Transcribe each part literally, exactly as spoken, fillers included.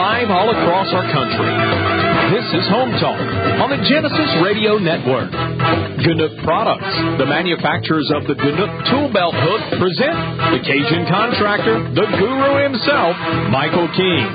live all across our country. This is Home Talk on the Genesis Radio Network. Ganook Products, the manufacturers of the Ganook Tool Belt Hook, present the Cajun contractor, the guru himself, Michael King.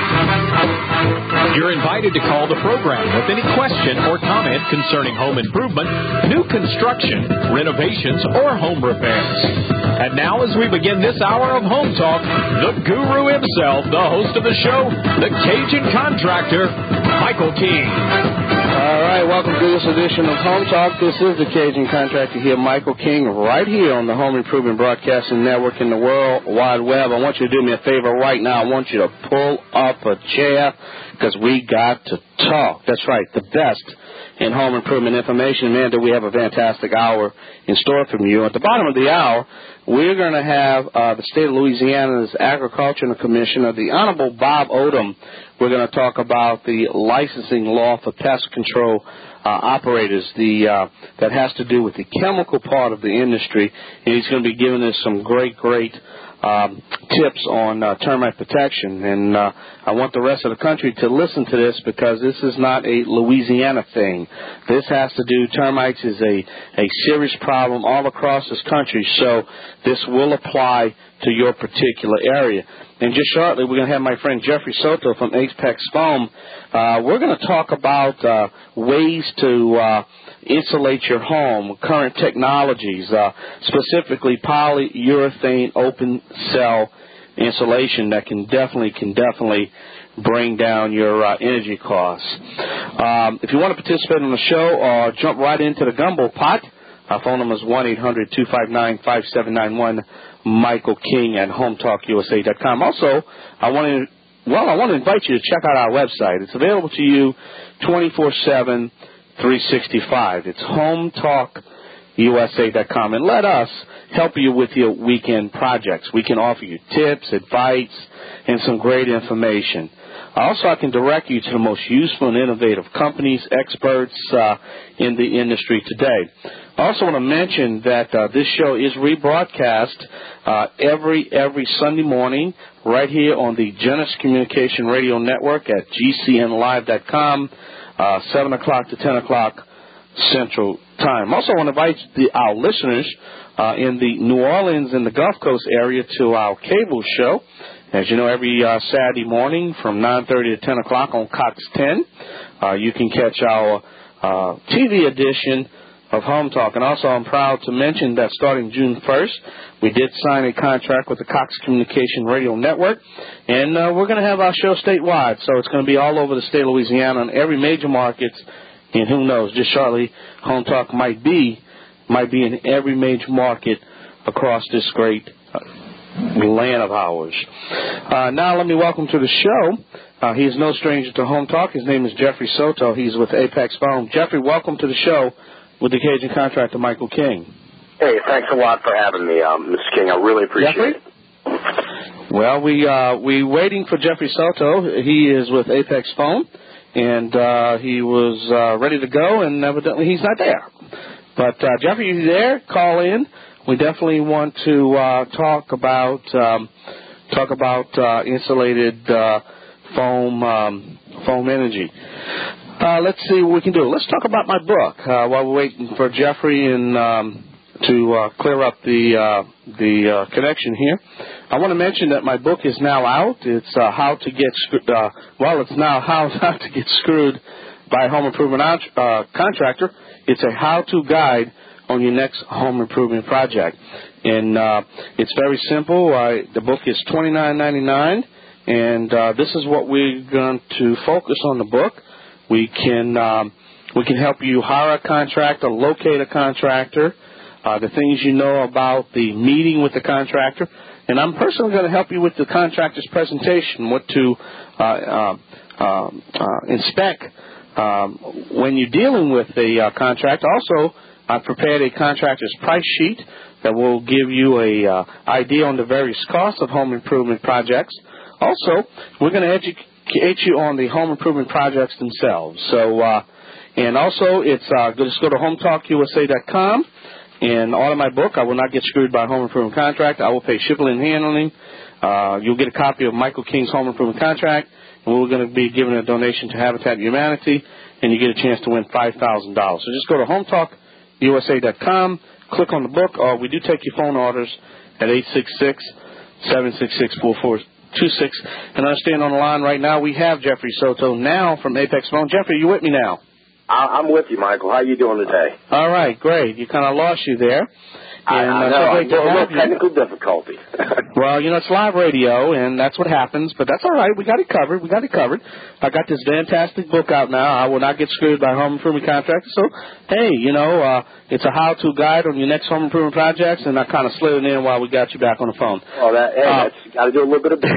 You're invited to call the program with any question or comment concerning home improvement, new construction, renovations, or home repairs. And now, as we begin this hour of Home Talk, the guru himself, the host of the show, the Cajun contractor, Michael King. All right, welcome to this edition of Home Talk. This is the Cajun contractor here, Michael King, right here on the Home Improvement Broadcasting Network in the World Wide Web. I want you to do me a favor right now. I want you to pull up a chair because we got to talk. That's right, the best in home improvement information. Man, do we have a fantastic hour in store for you. At the bottom of the hour, we're going to have uh, the state of Louisiana's Agricultural Commissioner, the Honorable Bob Odom. We're going to talk about the licensing law for pest control uh, operators, the uh, that has to do with the chemical part of the industry. And he's going to be giving us some great, great Um, tips on uh, termite protection, and uh, I want the rest of the country to listen to this because this is not a Louisiana thing. This has to do, termites is a, a serious problem all across this country, so this will apply to your particular area. And just shortly, we're going to have my friend Jeffrey Soto from Apex Foam. Uh, we're going to talk about uh, ways to uh, insulate your home, current technologies, uh, specifically polyurethane open cell insulation that can definitely, can definitely bring down your uh, energy costs. Um, if you want to participate on the show or jump right into the gumbo pot, our phone number is one eight hundred two five nine five seven nine one, Michael King at home talk U S A dot com. Also, I want to, well, I want to invite you to check out our website. It's available to you twenty-four seven, three sixty-five. It's home talk U S A dot com. And let us help you with your weekend projects. We can offer you tips, advice, and some great information. Also, I can direct you to the most useful and innovative companies, experts uh, in the industry today. I also want to mention that uh, this show is rebroadcast uh, every every Sunday morning right here on the Genesis Communication Radio Network at G C N live dot com, uh, seven o'clock to ten o'clock Central Time. Also, I want to invite the, our listeners uh, in the New Orleans and the Gulf Coast area to our cable show. As you know, every uh, Saturday morning from nine thirty to ten o'clock on Cox ten, uh, you can catch our uh, T V edition of Home Talk. And also, I'm proud to mention that starting June first, we did sign a contract with the Cox Communication Radio Network, and uh, we're going to have our show statewide. So it's going to be all over the state of Louisiana in every major market, and who knows, just shortly, Home Talk might be might be in every major market across this great uh, land of ours. Uh, now let me welcome to the show. Uh, he is no stranger to Home Talk. His name is Jeffrey Soto. He's with Apex Foam. Jeffrey, welcome to the show with the Cajun contractor Michael King. Hey, thanks a lot for having me, um, Mister King. I really appreciate Jeffrey? it. Well, we uh, we waiting for Jeffrey Soto. He is with Apex Foam, and uh, he was uh, ready to go, and evidently he's not there. But uh, Jeffrey, you there? Call in. We definitely want to uh, talk about um, talk about uh, insulated uh, foam um, foam energy. Uh, let's see what we can do. Let's talk about my book uh, while we're waiting for Jeffrey and um, to uh, clear up the uh, the uh, connection here. I want to mention that my book is now out. It's uh, how to get screwed. Uh, well, it's now how how to get screwed by a home improvement uh, contractor. It's a how-to guide on your next home improvement project, and uh, it's very simple. Uh, the book is twenty-nine ninety-nine, and uh, this is what we're going to focus on the book. We can um, we can help you hire a contractor, locate a contractor, uh, the things you know about the meeting with the contractor, and I'm personally going to help you with the contractor's presentation, what to uh, uh, uh, uh, inspect um, when you're dealing with a uh, contractor. Also, I prepared a contractor's price sheet that will give you a uh, idea on the various costs of home improvement projects. Also, we're going to educate you on the home improvement projects themselves. So, uh, and also, it's uh, just go to home talk U S A dot com and order my book. I Will Not Get Screwed by a Home Improvement Contract. I will pay shipping and handling. Uh, you'll get a copy of Michael King's Home Improvement Contract, We're going to be giving a donation to Habitat Humanity, and you get a chance to win five thousand dollars. So just go to home talk U S A dot com, click on the book, or we do take your phone orders at eight six six, seven six six, four four two six. And understand on the line right now we have Jeffrey Soto now from Apex Phone. Jeffrey, you with me now? I'm with you, Michael. How you doing today? All right, great. You kind of lost you there. I, and, I uh, know. so I great to a have little you. technical difficulty. Well, you know, it's live radio, and that's what happens, but that's all right. We got it covered. We got it covered. I got this fantastic book out now. I will not get screwed by home improvement contractors. So, hey, you know, uh, it's a how-to guide on your next home improvement projects, and I kind of slid it in while we got you back on the phone. Oh, that, hey, uh, that's got to do a little bit of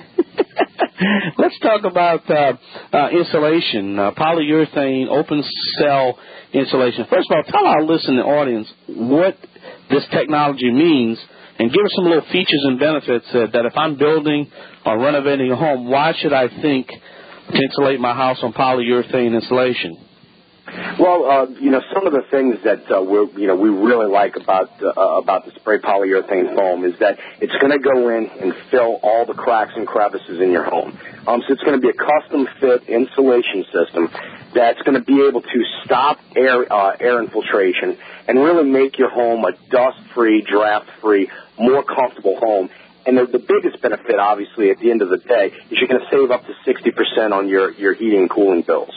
Let's talk about uh, uh, insulation, uh, polyurethane, open cell insulation. First of all, tell our listening audience what this technology means and give us some little features and benefits uh, that if I'm building or renovating a home, why should I think to insulate my house on polyurethane insulation? Well, uh, you know, some of the things that uh, we you know we really like about uh, about the spray polyurethane foam is that it's going to go in and fill all the cracks and crevices in your home. Um, so it's going to be a custom fit insulation system that's going to be able to stop air uh, air infiltration and really make your home a dust-free, draft-free, more comfortable home. And the, the biggest benefit, obviously, at the end of the day, is you're going to save up to sixty percent on your, your heating and cooling bills.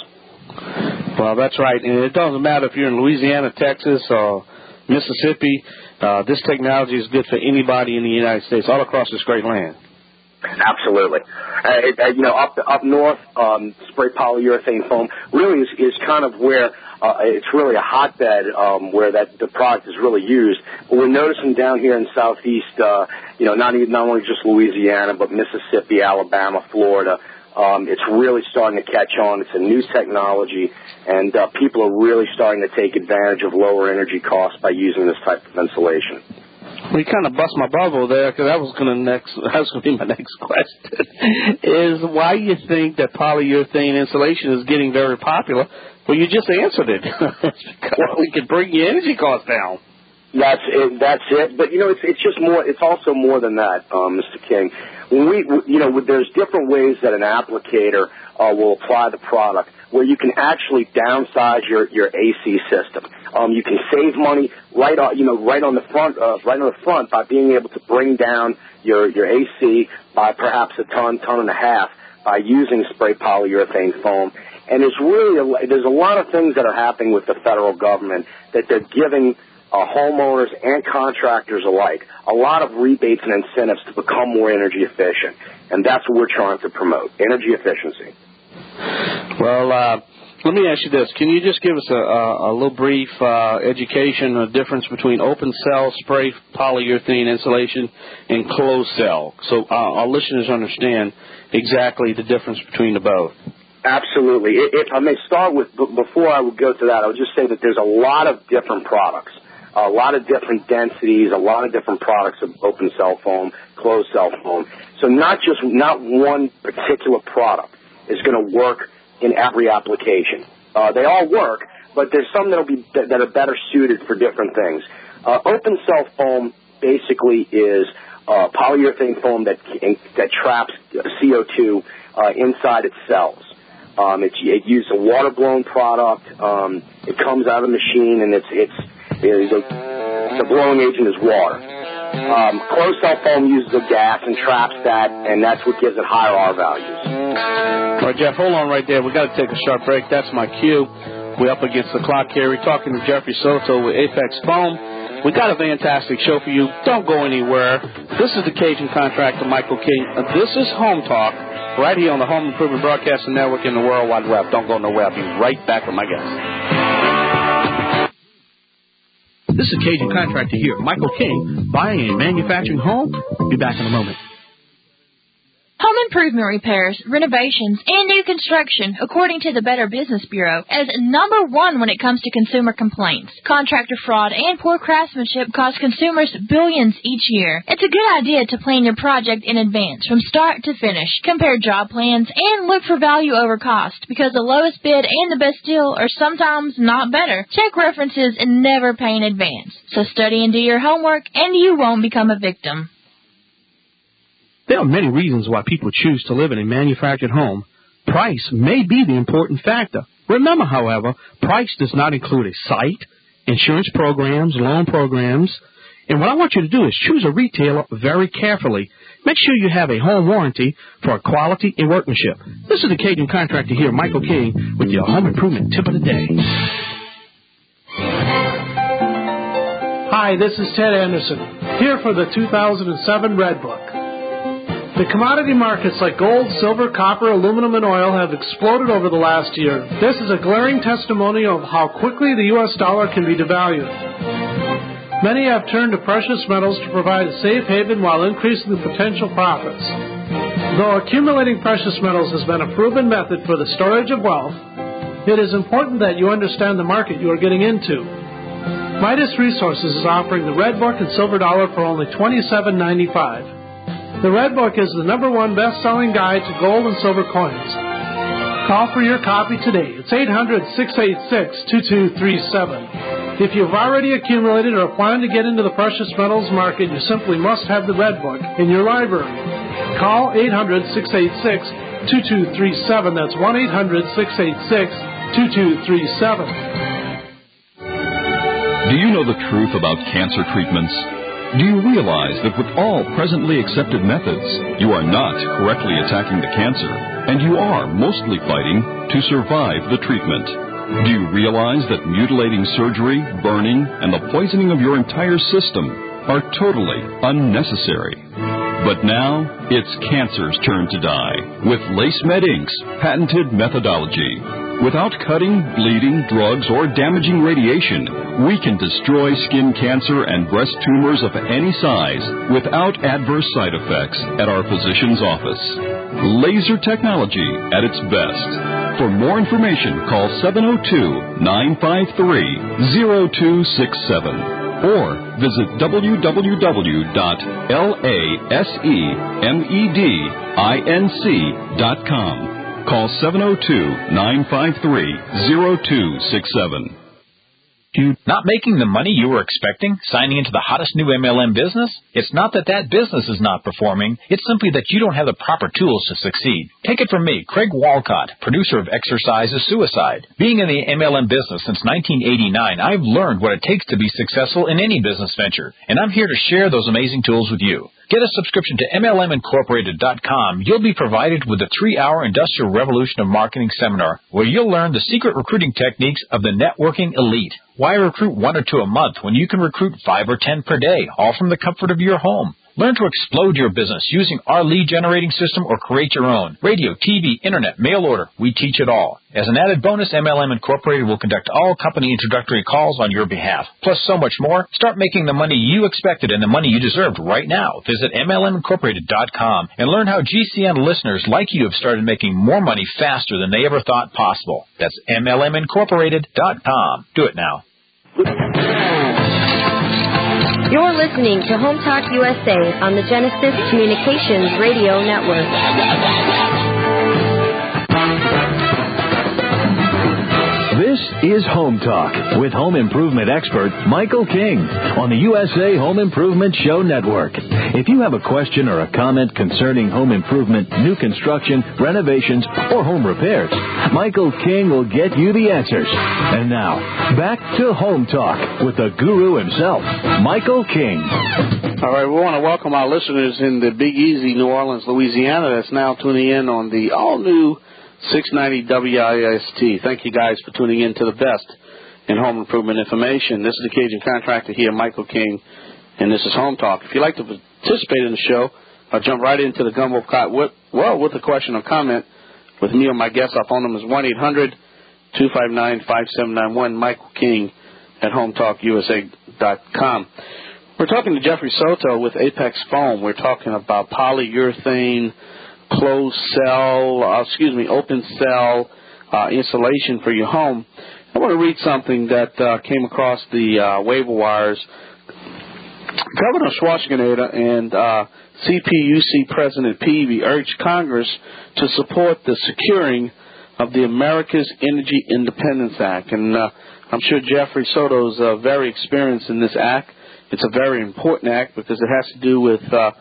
Well, that's right. And it doesn't matter if you're in Louisiana, Texas, or Mississippi. Uh, this technology is good for anybody in the United States, all across this great land. Absolutely. Uh, it, uh, you know, up up north, um, spray polyurethane foam really is, is kind of where uh, it's really a hotbed um, where that the product is really used. But we're noticing down here in southeast, uh, you know, not even not only just Louisiana, but Mississippi, Alabama, Florida. Um, it's really starting to catch on. It's a new technology, and uh, people are really starting to take advantage of lower energy costs by using this type of insulation. Well, you kind of bust my bubble there, because that was going to next. That was going to be my next question. Is why you think that polyurethane insulation is getting very popular? Well, you just answered it. It's because we can bring your energy costs down. That's it. That's it. But you know, it's it's just more. It's also more than that, um, Mister King. When we, you know, there's different ways that an applicator uh, will apply the product, where you can actually downsize your, your A C system. Um, you can save money right on, you know, right on the front, uh, right on the front by being able to bring down your your A C by perhaps a ton, ton and a half by using spray polyurethane foam. And there's really a, there's a lot of things that are happening with the federal government that they're giving Uh, homeowners and contractors alike a lot of rebates and incentives to become more energy efficient, and that's what we're trying to promote, energy efficiency. Well, uh, let me ask you this. Can you just give us a, a, a little brief uh, education on the difference between open cell spray polyurethane insulation and closed cell, so uh, our listeners understand exactly the difference between the both? Absolutely. If I may start with, before I would go to that, I would just say that there's a lot of different products. A lot of different densities, a lot of different products of open cell foam, closed cell foam. So not just, not one particular product is going to work in every application. Uh, they all work, but there's some that'll be, that are better suited for different things. Uh, open cell foam basically is uh, polyurethane foam that, that traps C O two uh, inside its cells. Um, it, it uses a water-blown product. Um, it comes out of the machine, and it's, it's, The, the blowing agent is water. Um, closed cell foam uses a gas and traps that, and that's what gives it higher R values. All right, Jeff, hold on right there. We've got to take a sharp break. That's my cue. We're up against the clock here. We're talking to Jeffrey Soto with Apex Foam. We got a fantastic show for you. Don't go anywhere. This is the Cajun Contractor, Michael King. This is Home Talk, right here on the Home Improvement Broadcasting Network in the World Wide Web. Don't go nowhere. I'll be right back with my guest. This is Cajun Contractor here, Michael King, buying and manufacturing home. Be back in a moment. Home improvement repairs, renovations, and new construction, according to the Better Business Bureau, is number one when it comes to consumer complaints. Contractor fraud and poor craftsmanship cost consumers billions each year. It's a good idea to plan your project in advance, from start to finish. Compare job plans and look for value over cost, because the lowest bid and the best deal are sometimes not better. Check references and never pay in advance. So study and do your homework, and you won't become a victim. There are many reasons why people choose to live in a manufactured home price may be the important factor. Remember, however, price does not include a site, insurance programs, loan programs. And what I want you to do is choose a retailer very carefully. Make sure you have a home warranty for quality and workmanship. This is the Cajun Contractor here, Michael King, with your home improvement tip of the day. Hi, this is Ted Anderson, here for the two thousand seven Red Book. The commodity markets like gold, silver, copper, aluminum, and oil have exploded over the last year. This is a glaring testimony of how quickly the U S dollar can be devalued. Many have turned to precious metals to provide a safe haven while increasing the potential profits. Though accumulating precious metals has been a proven method for the storage of wealth, it is important that you understand the market you are getting into. Midas Resources is offering the Red Book and Silver Dollar for only twenty-seven ninety-five. The Red Book is the number one best-selling guide to gold and silver coins. Call for your copy today. It's eight hundred, six eight six, two two three seven. If you've already accumulated or plan to get into the precious metals market, you simply must have the Red Book in your library. Call eight hundred, six eight six, two two three seven. That's one eight hundred, six eight six, two two three seven. Do you know the truth about cancer treatments? Do you realize that with all presently accepted methods, you are not correctly attacking the cancer, and you are mostly fighting to survive the treatment? Do you realize that mutilating surgery, burning, and the poisoning of your entire system are totally unnecessary? But now, it's cancer's turn to die with LaceMed Incorporated's patented methodology. Without cutting, bleeding, drugs, or damaging radiation, we can destroy skin cancer and breast tumors of any size without adverse side effects at our physician's office. Laser technology at its best. For more information, call seven oh two, nine five three, oh two six seven or visit w w w dot lasemedinc dot com. Call seven oh two, nine five three, oh two six seven. Not making the money you were expecting? Signing into the hottest new M L M business? It's not that that business is not performing. It's simply that you don't have the proper tools to succeed. Take it from me, Craig Walcott, producer of Exercise is Suicide. Being in the M L M business since nineteen eighty-nine, I've learned what it takes to be successful in any business venture, and I'm here to share those amazing tools with you. Get a subscription to M L M Incorporated dot com. You'll be provided with a three-hour Industrial Revolution of Marketing seminar where you'll learn the secret recruiting techniques of the networking elite. Why recruit one or two a month when you can recruit five or ten per day, all from the comfort of your home? Learn to explode your business using our lead generating system or create your own. Radio, T V, internet, mail order, we teach it all. As an added bonus, M L M Incorporated will conduct all company introductory calls on your behalf. Plus so much more. Start making the money you expected and the money you deserved right now. Visit M L M Incorporated dot com and learn how G C N listeners like you have started making more money faster than they ever thought possible. That's M L M Incorporated dot com. Do it now. You're listening to Home Talk U S A on the Genesis Communications Radio Network. This is Home Talk with home improvement expert Michael King on the U S A Home Improvement Show Network. If you have a question or a comment concerning home improvement, new construction, renovations, or home repairs, Michael King will get you the answers. And now, back to Home Talk with the guru himself, Michael King. All right, we want to welcome our listeners in the Big Easy, New Orleans, Louisiana, that's now tuning in on the all-new six ninety W I S T. Thank you guys for tuning in to the best in home improvement information. This is the Cajun Contractor here, Michael King, and this is Home Talk. If you'd like to participate in the show, I'll jump right into the gumbo pot with, well, with a question or comment with me or my guest. Our phone number is one eight hundred, two five nine, five seven nine one, Michael King at home talk U S A dot com. We're talking to Jeffrey Soto with Apex Foam. We're talking about polyurethane, closed cell, uh, excuse me, open cell uh, insulation for your home. I want to read something that uh, came across the uh, waiver wires. Governor Schwarzenegger and uh, C P U C President Peavy urged Congress to support the securing of the America's Energy Independence Act. And uh, I'm sure Jeffrey Soto's uh, very experienced in this act. It's a very important act because it has to do with uh,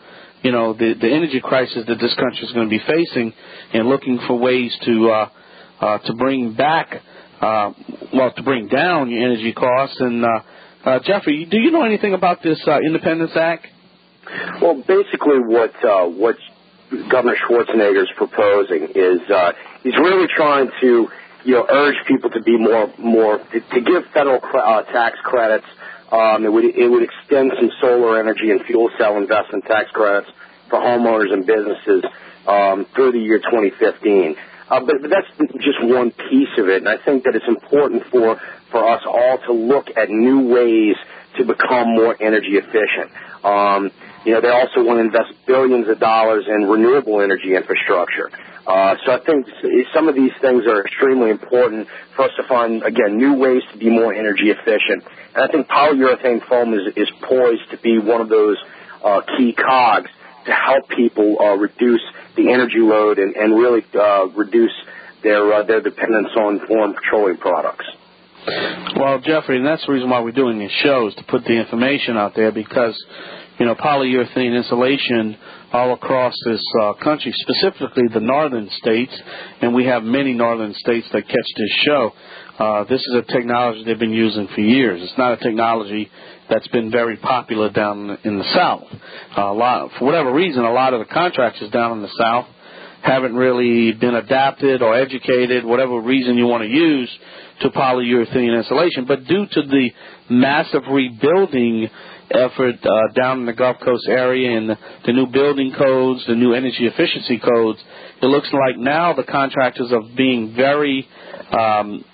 you know, the, the energy crisis that this country is going to be facing, and looking for ways to uh, uh, to bring back, uh, well, to bring down your energy costs. And uh, uh, Jeffrey, do you know anything about this uh, Independence Act? Well, basically, what uh, what Governor Schwarzenegger is proposing is uh, he's really trying to, you know, urge people to be more more to, to give federal uh, tax credits. Um, it would it would extend some solar energy and fuel cell investment tax credits for homeowners and businesses um, through the year twenty fifteen. Uh, but, but that's just one piece of it, and I think that it's important for for us all to look at new ways to become more energy efficient. Um, you know, they also want to invest billions of dollars in renewable energy infrastructure. Uh, so I think some of these things are extremely important for us to find, again, new ways to be more energy efficient. And I think polyurethane foam is, is poised to be one of those uh, key cogs to help people uh, reduce the energy load and, and really uh, reduce their uh, their dependence on foreign petroleum products. Well, Jeffrey, and that's the reason why we're doing these shows, to put the information out there, because, you know, polyurethane insulation all across this uh, country, specifically the northern states, and we have many northern states that catch this show. Uh, this is a technology they've been using for years. It's not a technology that's been very popular down in the South. Uh, a lot, for whatever reason, a lot of the contractors down in the South haven't really been adapted or educated, whatever reason you want to use, to polyurethane insulation. But due to the massive rebuilding effort uh, down in the Gulf Coast area and the, the new building codes, the new energy efficiency codes, it looks like now the contractors are being very, um,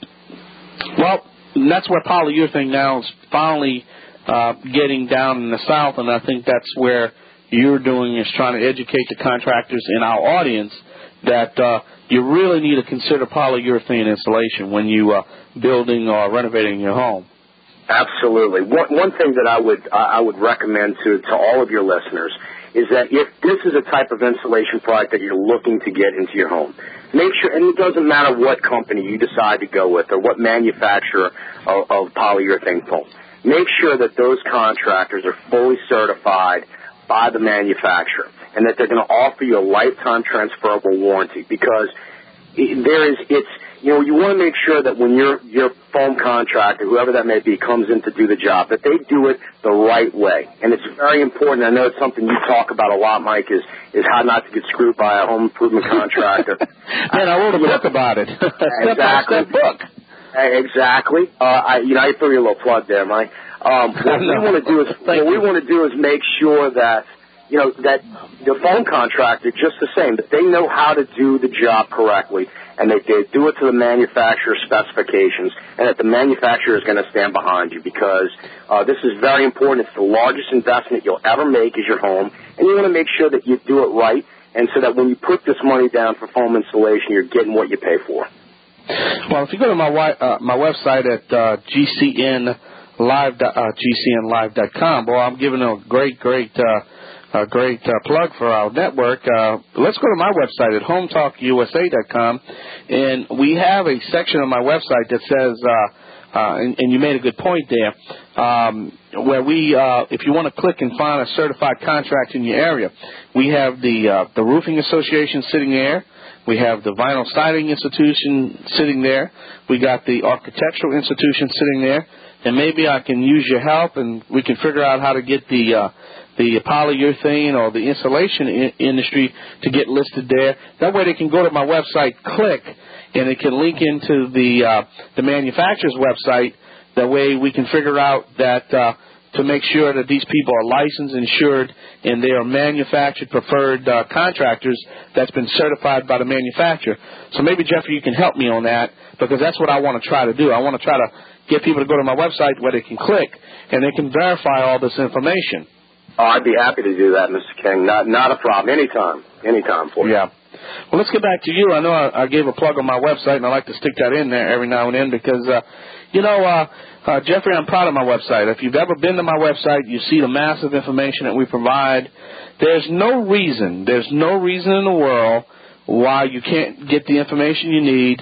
well, that's where polyurethane now is finally uh, getting down in the South, and I think that's where you're doing is trying to educate the contractors in our audience that uh, you really need to consider polyurethane insulation when you are uh, building or renovating your home. Absolutely. One, one thing that I would uh, I would recommend to, to all of your listeners is that if this is a type of insulation product that you're looking to get into your home, make sure, and it doesn't matter what company you decide to go with or what manufacturer of, of polyurethane foam, make sure that those contractors are fully certified by the manufacturer and that they're going to offer you a lifetime transferable warranty, because there is, it's, you know, you want to make sure that when your your foam contractor, whoever that may be, comes in to do the job, that they do it the right way. And it's very important. I know it's something you talk about a lot, Mike, is is how not to get screwed by a home improvement contractor. Man, I wrote a book about it. Exactly. Step-by-step book. Exactly. Uh, I, you know, I threw you a little plug there, Mike. Um, what we want to do is what we want to do is make sure that, you know, that the foam contractor, just the same, that they know how to do the job correctly, and that they do it to the manufacturer's specifications, and that the manufacturer is going to stand behind you, because uh, this is very important. It's the largest investment you'll ever make is your home, and you want to make sure that you do it right, and so that when you put this money down for foam insulation, you're getting what you pay for. Well, if you go to my uh, my website at uh, G C N live uh, G C N live dot com, boy, I'm giving a great, great. Uh, A great uh, plug for our network. Uh, let's go to my website at home talk U S A dot com, and we have a section on my website that says, uh, uh, and, and you made a good point there, um, where we, uh, if you want to click and find a certified contract in your area, we have the uh, the Roofing Association sitting there. We have the Vinyl Siding Institution sitting there. We got the Architectural Institution sitting there, and maybe I can use your help, and we can figure out how to get the uh, the polyurethane or the insulation I- industry to get listed there. That way they can go to my website, click, and it can link into the uh, the manufacturer's website. That way we can figure out that uh, to make sure that these people are licensed, insured, and they are manufactured preferred uh, contractors that's been certified by the manufacturer. So maybe, Jeffrey, you can help me on that, because that's what I want to try to do. I want to try to get people to go to my website where they can click and they can verify all this information. Oh, I'd be happy to do that, Mister King. Not not a problem. Anytime. Anytime for you. Yeah. Well, let's get back to you. I know I, I gave a plug on my website, and I like to stick that in there every now and then because, uh, you know, uh, uh, Jeffrey, I'm proud of my website. If you've ever been to my website, you see the massive information that we provide. There's no reason, there's no reason in the world why you can't get the information you need.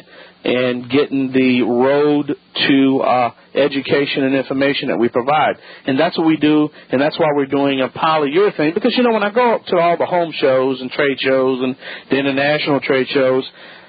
and getting the road to uh, education and information that we provide. And that's what we do, and that's why we're doing a polyurethane. Because, you know, when I go up to all the home shows and trade shows and the international trade shows,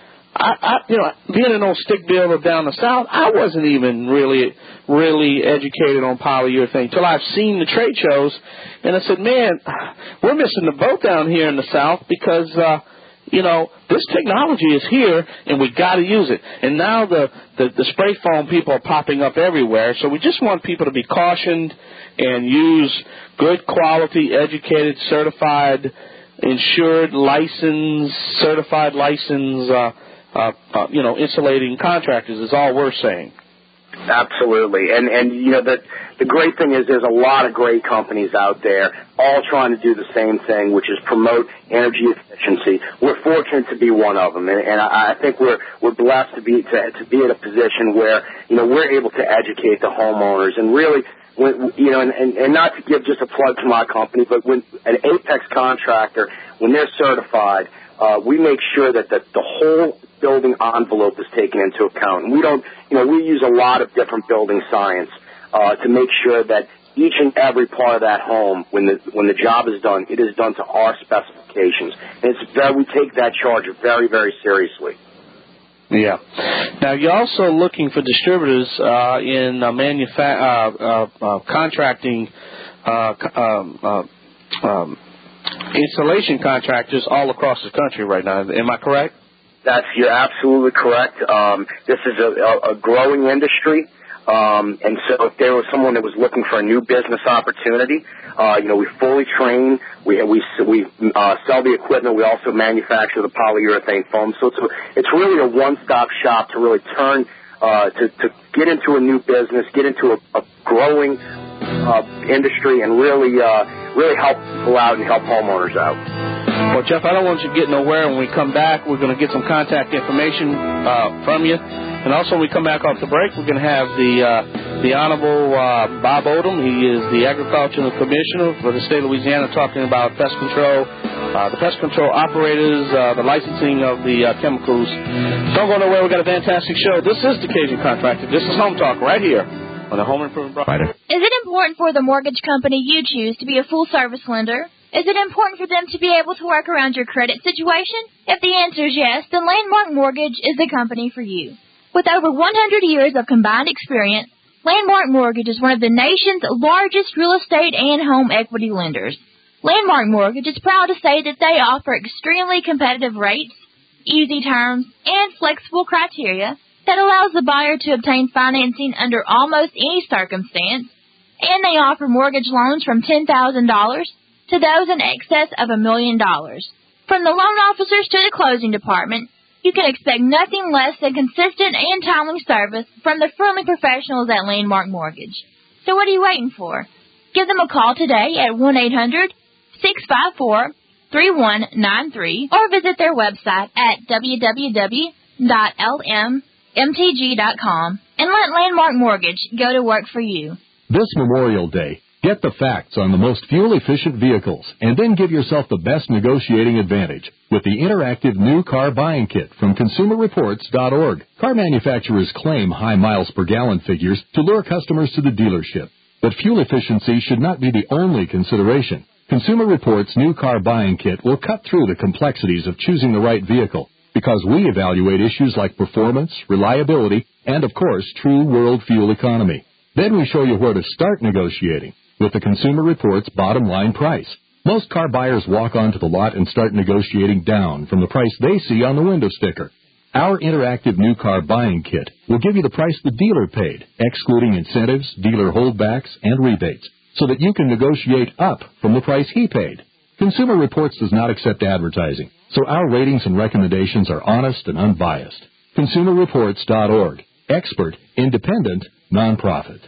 I, I, you know, being an old stick builder down the South, I wasn't even really, really educated on polyurethane till I've seen the trade shows, and I said, man, we're missing the boat down here in the South because, uh, you know, this technology is here, and we got to use it. And now the, the, the spray foam people are popping up everywhere, so we just want people to be cautioned and use good quality, educated, certified, insured, licensed, certified, licensed, uh, Uh, uh, you know, insulating contractors is all we're saying. Absolutely. And, and you know, the, the great thing is there's a lot of great companies out there all trying to do the same thing, which is promote energy efficiency. We're fortunate to be one of them, and, and I, I think we're we're blessed to be to, to be in a position where, you know, we're able to educate the homeowners and really, when, you know, and, and, and not to give just a plug to my company, but when an Apex contractor, when they're certified, uh, we make sure that the, the whole building envelope is taken into account. And we don't, you know, we use a lot of different building science uh, to make sure that each and every part of that home, when the when the job is done, it is done to our specifications. And it's very, we take that charge very, very seriously. Yeah. Now, you're also looking for distributors uh, in uh, manufa- uh, uh, uh, contracting uh, um, uh, um, installation contractors all across the country right now. Am I correct? That's, you're absolutely correct. Um, this is a, a growing industry, um, and so if there was someone that was looking for a new business opportunity, uh, you know, we fully train. We we we uh, sell the equipment. We also manufacture the polyurethane foam. So it's a, it's really a one-stop shop to really turn uh, to to get into a new business, get into a, a growing uh, industry, and really uh, really help people out and help homeowners out. Well, Jeff, I don't want you to get nowhere. When we come back, we're going to get some contact information uh, from you. And also, when we come back off the break, we're going to have the uh, the Honorable uh, Bob Odom. He is the Agricultural Commissioner for the state of Louisiana, talking about pest control, uh, the pest control operators, uh, the licensing of the uh, chemicals. Don't go nowhere. We've got a fantastic show. This is the Cajun Contractor. This is Home Talk right here on the Home Improvement Broadcast. Is it important for the mortgage company you choose to be a full-service lender? Is it important for them to be able to work around your credit situation? If the answer is yes, then Landmark Mortgage is the company for you. With over one hundred years of combined experience, Landmark Mortgage is one of the nation's largest real estate and home equity lenders. Landmark Mortgage is proud to say that they offer extremely competitive rates, easy terms, and flexible criteria that allows the buyer to obtain financing under almost any circumstance, and they offer mortgage loans from ten thousand dollars to those in excess of a million dollars. From the loan officers to the closing department, you can expect nothing less than consistent and timely service from the friendly professionals at Landmark Mortgage. So what are you waiting for? Give them a call today at one eight hundred, six five four, three one nine three or visit their website at w w w dot l m m t g dot com and let Landmark Mortgage go to work for you. This Memorial Day, get the facts on the most fuel-efficient vehicles, and then give yourself the best negotiating advantage with the interactive new car buying kit from consumer reports dot org. Car manufacturers claim high miles per gallon figures to lure customers to the dealership, but fuel efficiency should not be the only consideration. Consumer Reports' new car buying kit will cut through the complexities of choosing the right vehicle, because we evaluate issues like performance, reliability, and, of course, true world fuel economy. Then we show you where to start negotiating with the Consumer Reports bottom line price. Most car buyers walk onto the lot and start negotiating down from the price they see on the window sticker. Our interactive new car buying kit will give you the price the dealer paid, excluding incentives, dealer holdbacks, and rebates, so that you can negotiate up from the price he paid. Consumer Reports does not accept advertising, so our ratings and recommendations are honest and unbiased. consumer reports dot org. Expert, independent, nonprofit.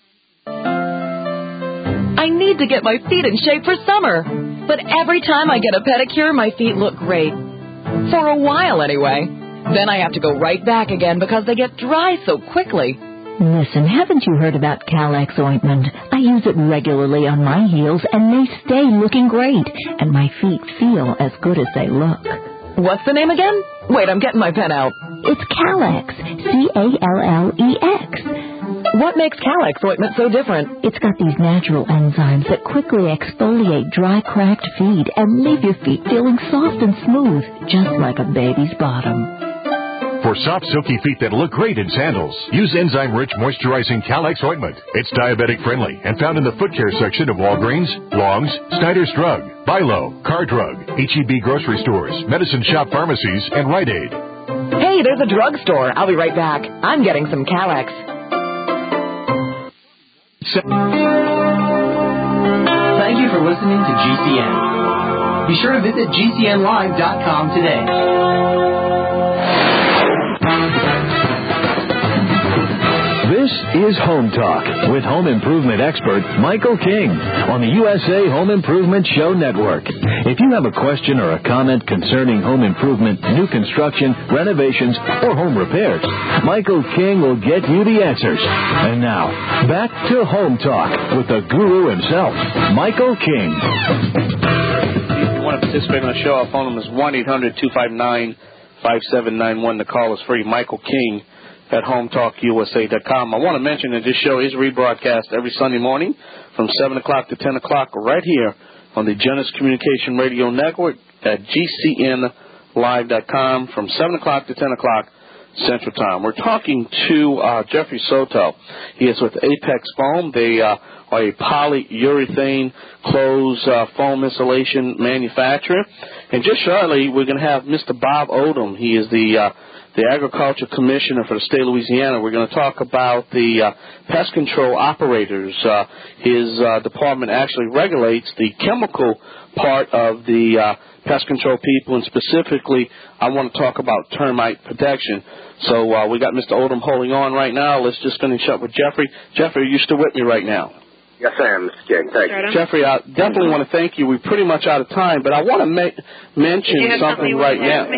I need to get my feet in shape for summer, but every time I get a pedicure, my feet look great. For a while, anyway. Then I have to go right back again because they get dry so quickly. Listen, haven't you heard about Calex ointment? I use it regularly on my heels, and they stay looking great, and my feet feel as good as they look. What's the name again? Wait, I'm getting my pen out. It's Calex, C A L L E X. What makes Calex ointment so different? It's got these natural enzymes that quickly exfoliate dry, cracked feet and leave your feet feeling soft and smooth, just like a baby's bottom. For soft, silky feet that look great in sandals, use enzyme-rich moisturizing Calex ointment. It's diabetic-friendly and found in the foot care section of Walgreens, Long's, Snyder's Drug, Bilo, Car Drug, H E B grocery stores, medicine shop pharmacies, and Rite Aid. Hey, there's a drugstore. I'll be right back. I'm getting some Calex. Thank you for listening to G C N. Be sure to visit G C N live dot com today. This is Home Talk with home improvement expert Michael King on the U S A Home Improvement Show Network. If you have a question or a comment concerning home improvement, new construction, renovations, or home repairs, Michael King will get you the answers. And now, back to Home Talk with the guru himself, Michael King. If you want to participate on the show, our phone number is one eight hundred two five nine five seven nine one. The call is free. Michael King at home talk U S A dot com. I want to mention that this show is rebroadcast every Sunday morning from seven o'clock to ten o'clock right here on the Genesis Communication Radio Network at G C N live dot com from seven o'clock to ten o'clock Central Time. We're talking to uh, Jeffrey Soto. He is with Apex Foam. They uh, are a polyurethane closed uh, foam insulation manufacturer. And just shortly, we're going to have Mister Bob Odom. He is the uh, the Agriculture Commissioner for the state of Louisiana. We're going to talk about the uh, pest control operators. Uh, his uh, department actually regulates the chemical part of the uh, pest control people, and specifically, I want to talk about termite protection. So uh, we got Mister Odom holding on right now. Let's just finish up with Jeffrey. Jeffrey, are you still with me right now? Yes, I am, Mister King. Thank you. Jeffrey, I definitely want to thank you. We're pretty much out of time, but I want to ma- mention something, something right now.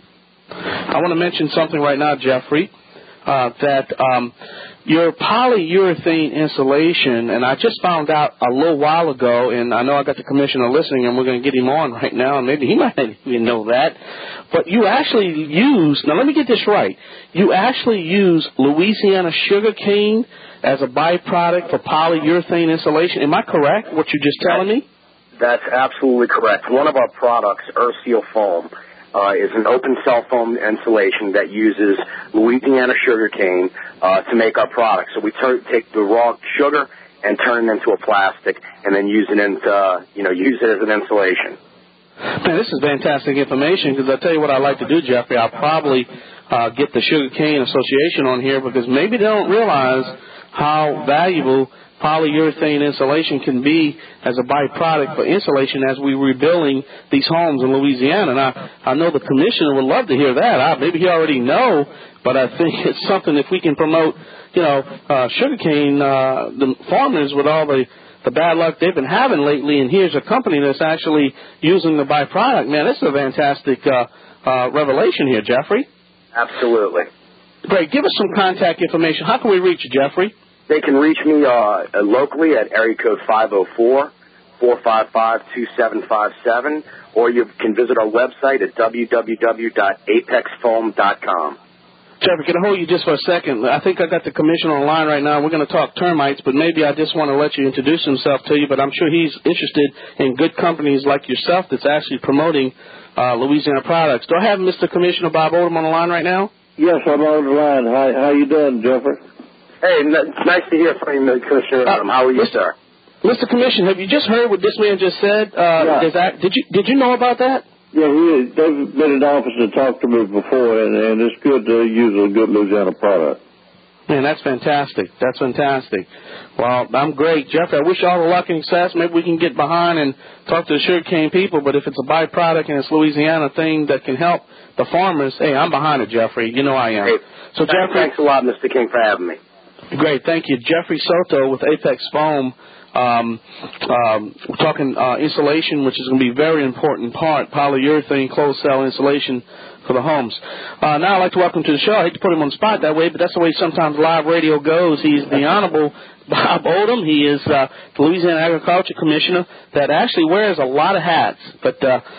I want to mention something right now, Jeffrey, uh, that um, your polyurethane insulation, and I just found out a little while ago, and I know I got the commissioner listening, and we're going to get him on right now, and maybe he might not even know that, but you actually use, now let me get this right, you actually use Louisiana sugarcane as a byproduct for polyurethane insulation. Am I correct, what you're just telling me? That's absolutely correct. One of our products, Urseal Foam, Uh, is an open cell foam insulation that uses Louisiana sugarcane uh, to make our product. So we tur- take the raw sugar and turn it into a plastic, and then use it into, uh, you know, use it as an insulation. Man, this is fantastic information, because I'll tell you what I'd like to do, Jeffrey. I'll probably uh, get the Sugar Cane Association on here, because maybe they don't realize how valuable polyurethane insulation can be as a byproduct for insulation as we were rebuilding these homes in Louisiana. And I, I know the commissioner would love to hear that. I, maybe he already know, but I think it's something if we can promote, you know, uh, sugarcane, uh, the farmers with all the, the bad luck they've been having lately, and here's a company that's actually using the byproduct. Man, this is a fantastic uh, uh, revelation here, Jeffrey. Absolutely. Great. Give us some contact information. How can we reach you, Jeffrey? They can reach me uh, locally at area code five oh four, four five five, two seven five seven, or you can visit our website at w w w dot apex foam dot com. Jeffrey, can I hold you just for a second? I think I got the commissioner on the line right now. We're going to talk termites, but maybe I just want to let you introduce himself to you, but I'm sure he's interested in good companies like yourself that's actually promoting uh, Louisiana products. Do I have Mister Commissioner Bob Odom on the line right now? Yes, I'm on the line. How, how you doing, Jeffrey? Hey, n- nice to hear from you, Commissioner. Um, how are you, Mister sir? Mister Commissioner, have you just heard what this man just said? Uh, yeah. Is that, did you did you know about that? Yeah, he, they've been in office and talked to me before, and, and it's good to use a good Louisiana product. Man, that's fantastic. That's fantastic. Well, I'm great. Jeffrey, I wish you all the luck and success. Maybe we can get behind and talk to the sugarcane people, but if it's a byproduct and it's Louisiana thing that can help the farmers, hey, I'm behind it, Jeffrey. You know I am. Hey, so, thanks, Jeffrey, thanks a lot, Mister King, for having me. Great, thank you. Jeffrey Soto with Apex Foam. Um, um, we're talking uh, insulation, which is going to be a very important part, polyurethane closed cell insulation for the homes. Uh, now I'd like to welcome to the show. I hate to put him on the spot that way, but that's the way sometimes live radio goes. He's the Honorable Bob Odom. He is uh, the Louisiana Agriculture Commissioner that actually wears a lot of hats. But uh,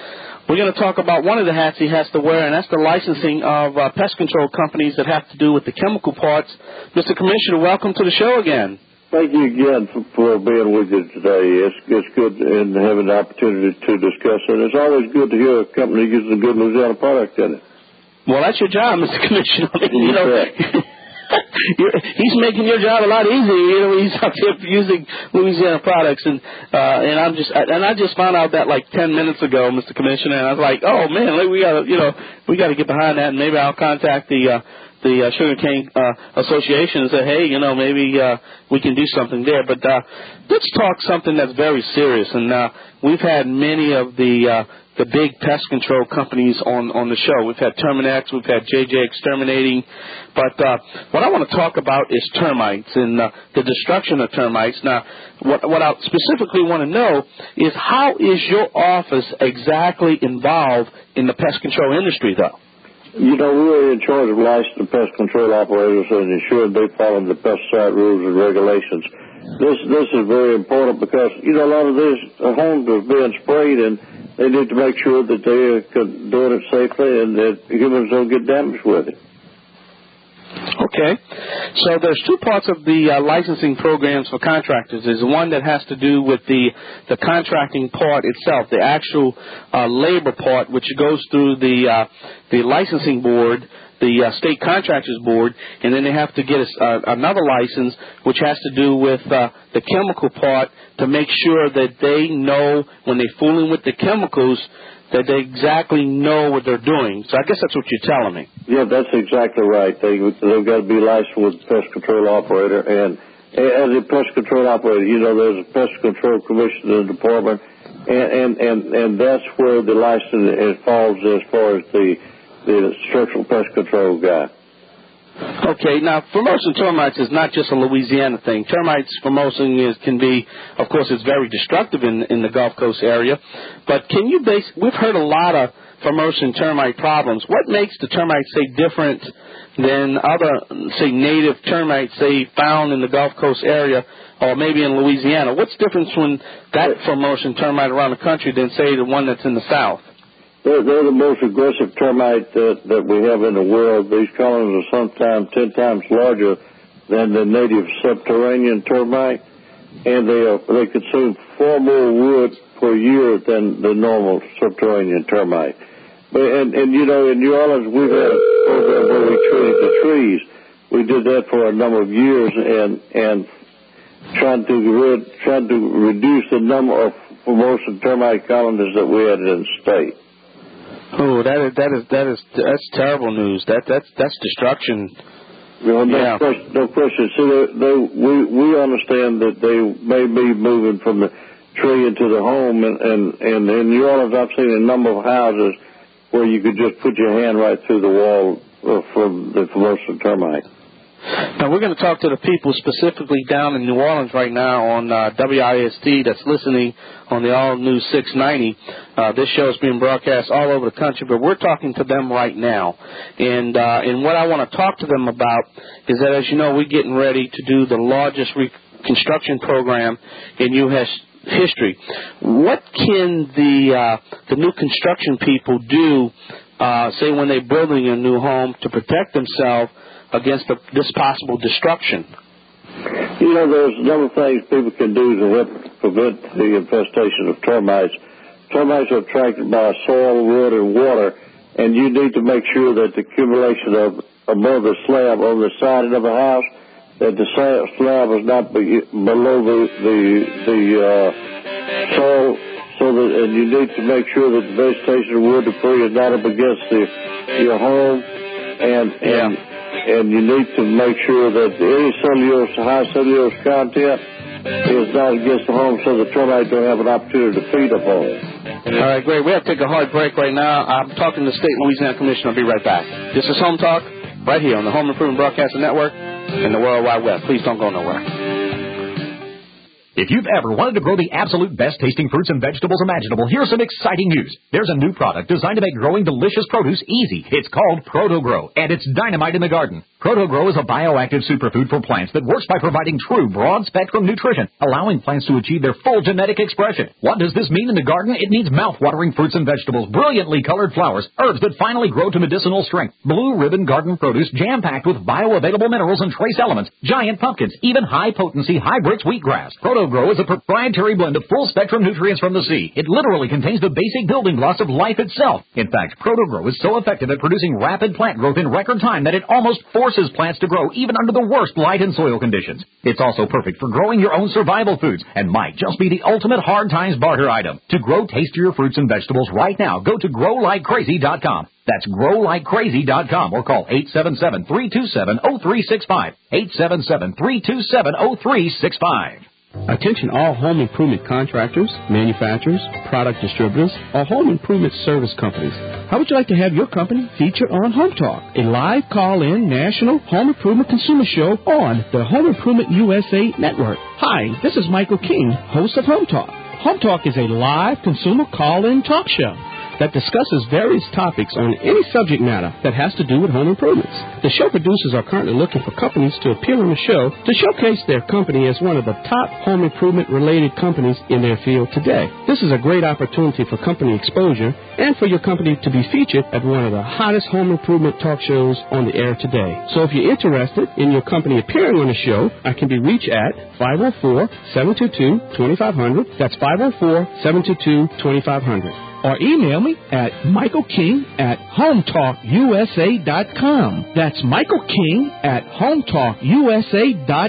we're going to talk about one of the hats he has to wear, and that's the licensing of uh, pest control companies that have to do with the chemical parts. Mister Commissioner, welcome to the show again. Thank you again for, for being with you today. It's, it's good and having the opportunity to discuss it. It's always good to hear a company uses a good Louisiana product in it. Well, that's your job, Mister Commissioner. You know, you're, he's making your job a lot easier. You know, he's out there using Louisiana products, and uh, and I'm just and I just found out that like ten minutes ago, Mister Commissioner. And I was like, oh man, we got to you know we got to get behind that, and maybe I'll contact the. Uh, the uh, Sugarcane uh, Association and say, hey, you know, maybe uh, we can do something there. But uh, let's talk something that's very serious. And uh, we've had many of the uh, the big pest control companies on, on the show. We've had Terminex, we've had J J Exterminating. But uh, what I want to talk about is termites and uh, the destruction of termites. Now, what, what I specifically want to know is how is your office exactly involved in the pest control industry, though? You know, we're in charge of licensed pest control operators and ensuring they follow the pesticide rules and regulations. This this is very important because, you know, a lot of these homes are being sprayed, and they need to make sure that they are doing it safely and that humans don't get damaged with it. Okay. So there's two parts of the uh, licensing programs for contractors. There's one that has to do with the, the contracting part itself, the actual uh, labor part, which goes through the uh, the licensing board, the uh, state contractors board, and then they have to get a, uh, another license, which has to do with uh, the chemical part to make sure that they know when they're fooling with the chemicals that they exactly know what they're doing. So I guess that's what you're telling me. Yeah, that's exactly right. They, they've got to be licensed with a pest control operator. And as a pest control operator, you know, there's a pest control commission in the department, and, and, and, and that's where the license falls as far as the, the structural pest control guy. Okay, now Formosan termites is not just a Louisiana thing. Termites, Formosan is, can be, of course, it's very destructive in in the Gulf Coast area. But can you base? We've heard a lot of Formosan termite problems. What makes the termites, say, different than other, say, native termites, say, found in the Gulf Coast area or maybe in Louisiana? What's the difference when that Formosan termite around the country than, say, the one that's in the South? They're, they're the most aggressive termite that, that we have in the world. These colonies are sometimes ten times larger than the native subterranean termite, and they are, they consume far more wood per year than the normal subterranean termite. But, and, and, you know, in New Orleans, we've had a program where we treated the trees. We did that for a number of years, and and trying to rid, trying to reduce the number of Formosan termite colonies that we had in the state. Oh, that is that is that is that's terrible news. That that's that's destruction. You know, no yeah. question. No question. See, they, they, we we understand that they may be moving from the tree into the home, and and, and in New Orleans, I've seen a number of houses where you could just put your hand right through the wall uh, from the Formosan termite. Now, we're going to talk to the people specifically down in New Orleans right now on uh, W I S T that's listening on the All News six ninety. Uh, this show is being broadcast all over the country, but we're talking to them right now. And uh, and what I want to talk to them about is that, as you know, we're getting ready to do the largest reconstruction program in U S history. What can the uh, the new construction people do, uh, say when they're building a new home, to protect themselves against the, this possible destruction? You know, there's a number of things people can do to help prevent the infestation of termites. Termites are attracted by soil, wood, and water, and you need to make sure that the accumulation of above the slab on the side of the house, that the slab is not be, below the the, the uh, soil, so that and you need to make sure that the vegetation and wood debris is not up against the, your home, and and. Yeah. And you need to make sure that any cellulose, high cellulose content is not against the home so the termites don't have an opportunity to feed upon it. All right, great. We have to take a hard break right now. I'm talking to the State Louisiana Commission. I'll be right back. This is Home Talk right here on the Home Improvement Broadcasting Network and the World Wide Web. Please don't go nowhere. If you've ever wanted to grow the absolute best tasting fruits and vegetables imaginable, here's some exciting news. There's a new product designed to make growing delicious produce easy. It's called ProtoGrow, and it's dynamite in the garden. ProtoGrow is a bioactive superfood for plants that works by providing true broad-spectrum nutrition, allowing plants to achieve their full genetic expression. What does this mean in the garden? It means mouth-watering fruits and vegetables, brilliantly colored flowers, herbs that finally grow to medicinal strength, blue ribbon garden produce jam-packed with bioavailable minerals and trace elements, giant pumpkins, even high-potency hybrids wheatgrass. ProtoGrow is a proprietary blend of full-spectrum nutrients from the sea. It literally contains the basic building blocks of life itself. In fact, ProtoGrow is so effective at producing rapid plant growth in record time that it almost forces plants to grow even under the worst light and soil conditions. It's also perfect for growing your own survival foods and might just be the ultimate hard times barter item. To grow tastier fruits and vegetables right now, go to grow like crazy dot com. That's grow like crazy dot com or call eight seven seven, three two seven, zero three six five. eight seven seven, three two seven, zero three six five. Attention all home improvement contractors, manufacturers, product distributors, or home improvement service companies. How would you like to have your company featured on Home Talk, a live call-in national home improvement consumer show on the Home Improvement U S A Network? Hi, this is Michael King, host of Home Talk. Home Talk is a live consumer call-in talk show that discusses various topics on any subject matter that has to do with home improvements. The show producers are currently looking for companies to appear on the show to showcase their company as one of the top home improvement-related companies in their field today. This is a great opportunity for company exposure and for your company to be featured at one of the hottest home improvement talk shows on the air today. So if you're interested in your company appearing on the show, I can be reached at five oh four, seven two two, two five zero zero. That's five oh four, seven two two, two five zero zero. Or email me at Michael King at home talk U S A dot com. That's Michael King at home talk U S A dot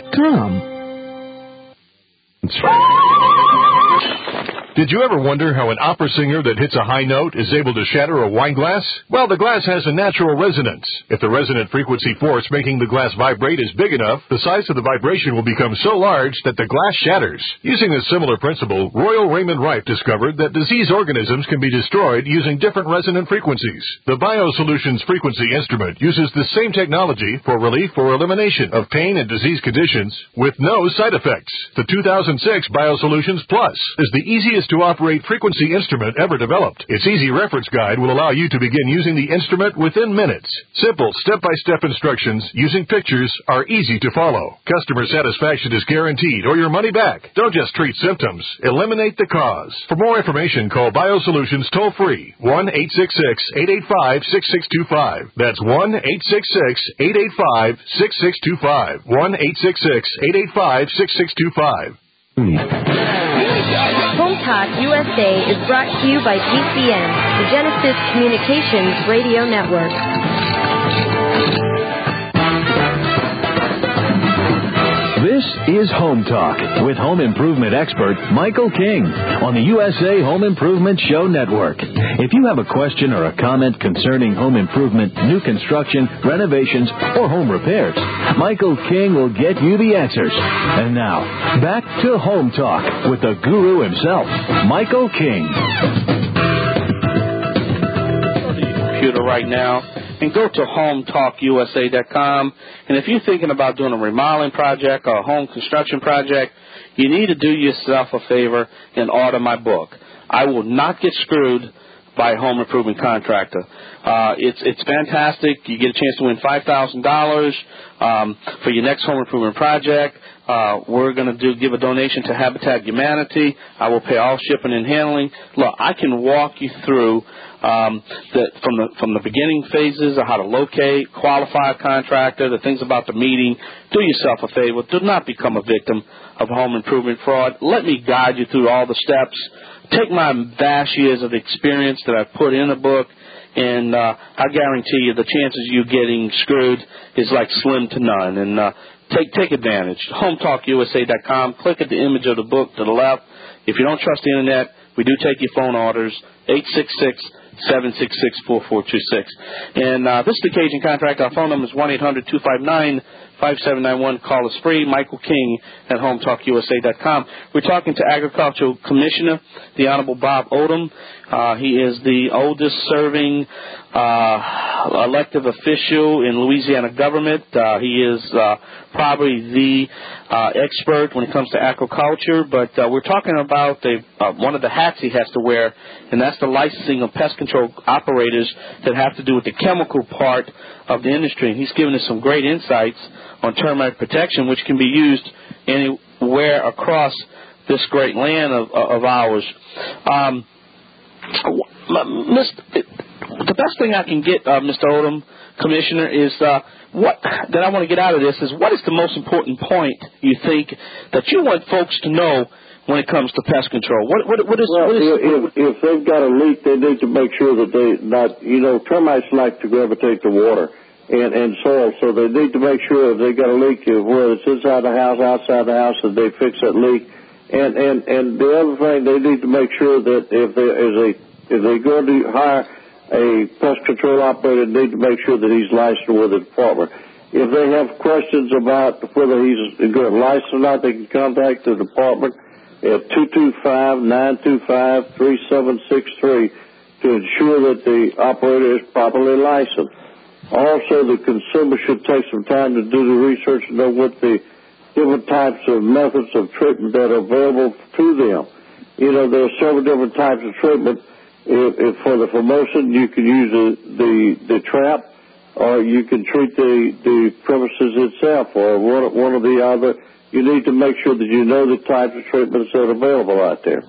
com. That's right. Did you ever wonder how an opera singer that hits a high note is able to shatter a wine glass? Well, the glass has a natural resonance. If the resonant frequency force making the glass vibrate is big enough, the size of the vibration will become so large that the glass shatters. Using a similar principle, Royal Raymond Rife discovered that disease organisms can be destroyed using different resonant frequencies. The BioSolutions frequency instrument uses the same technology for relief or elimination of pain and disease conditions with no side effects. The two thousand six BioSolutions Plus is the easiest to operate frequency instrument ever developed. Its easy reference guide will allow you to begin using the instrument within minutes. Simple step-by-step instructions using pictures are easy to follow. Customer satisfaction is guaranteed or your money back. Don't just treat symptoms. Eliminate the cause. For more information, call BioSolutions toll-free, one eight six six, eight eight five, six six two five. That's one eight six six, eight eight five, six six two five. one eight six six, eight eight five, six six two five. Home Talk U S A is brought to you by G C N, the Genesis Communications Radio Network. This is Home Talk with home improvement expert Michael King on the U S A Home Improvement Show Network. If you have a question or a comment concerning home improvement, new construction, renovations, or home repairs, Michael King will get you the answers. And now, back to Home Talk with the guru himself, Michael King. Go to your computer right now and go to home talk U S A dot com. And if you're thinking about doing a remodeling project or a home construction project, you need to do yourself a favor and order my book. I Will Not Get Screwed by a Home Improvement Contractor. Uh, it's it's fantastic. You get a chance to win five thousand dollars um, for your next home improvement project. Uh, we're going to do give a donation to Habitat Humanity. I will pay all shipping and handling. Look, I can walk you through um, the, from the from the beginning phases of how to locate, qualify a contractor, the things about the meeting. Do yourself a favor. Do not become a victim of home improvement fraud. Let me guide you through all the steps. Take my vast years of experience that I've put in the book, and uh, I guarantee you the chances of you getting screwed is like slim to none. And uh, take take advantage. home talk U S A dot com. Click at the image of the book to the left. If you don't trust the Internet, we do take your phone orders, eight six six, seven six six, four four two six. And uh, this is the Cajun Contract. Our phone number is one eight hundred, two five nine, five five seven nine one. Call us free. Michael King at home talk U S A dot com. We're talking to Agricultural Commissioner, the Honorable Bob Odom. Uh, he is the oldest serving uh, elective official in Louisiana government. Uh, he is uh, probably the uh, expert when it comes to agriculture. But uh, we're talking about the, uh, one of the hats he has to wear, and that's the licensing of pest control operators that have to do with the chemical part of the industry. And he's given us some great insights on termite protection, which can be used anywhere across this great land of, of ours. Um, the best thing I can get, uh, Mister Odom, Commissioner, is uh, what that I want to get out of this is what is the most important point you think that you want folks to know when it comes to pest control? What what what is? Well, what is if, if they've got a leak, they need to make sure that they not. You know, termites like to gravitate to water and and soil, so they need to make sure if they got a leak, whether it's inside the house, outside the house, that they fix that leak. And, and, and the other thing, they need to make sure that if there is a, if they're going to hire a pest control operator, they need to make sure that he's licensed with the department. If they have questions about whether he's good licensed or not, they can contact the department at two two five, nine two five, three seven six three to ensure that the operator is properly licensed. Also, the consumer should take some time to do the research and know what the different types of methods of treatment that are available to them. You know, there are several different types of treatment. If, if for the Formosan, you can use the, the, the trap, or you can treat the, the premises itself, or one, one or the other. You need to make sure that you know the types of treatments that are available out there.